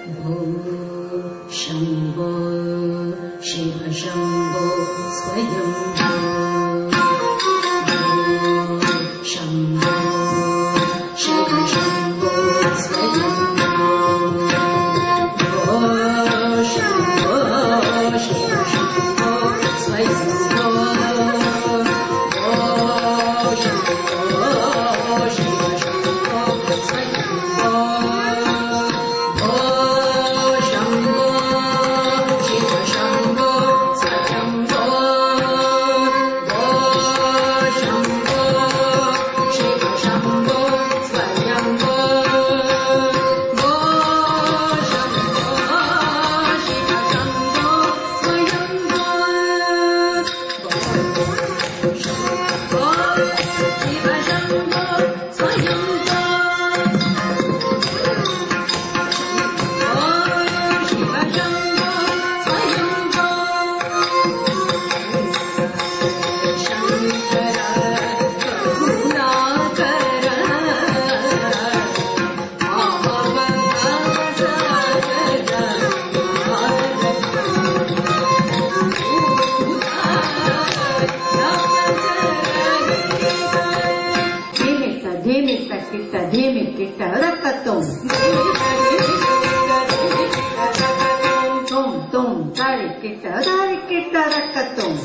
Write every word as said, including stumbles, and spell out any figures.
भो शम्भो शिव शम्भो स्वयम्भो शम्भो शिव शम्भो स्वयम्भो भो शम्भो शिव शम्भो स्वयम्भो भो शम्भो शिव शम्भो स्वयम्भो भो शम्भो शिव शम्भो स्वयम्भो भो शम्भो शिव शम्भो स्वयम्भो भो शम्भो शिव शम्भो स्वयम्भो शम्भो शिव शम्भो स्वयम्भो शिव शम्भो स्वयम्भो शङ्कर करुणाकर ಧೀಮಿತ್ತ ಧೀಮಿತ್ತ ಕಿಟ್ಟ ಧೀಮಿಕ್ಕಿಟ್ಟ ರಕ್ಕತ್ತೋಂ ತುಂ ತುಂ ತಾರಿಕ್ಕಿಟ್ಟ ತಾರಿಕ್ಕಿಟ್ಟ ರಕ್ಕತ್ತೋಂ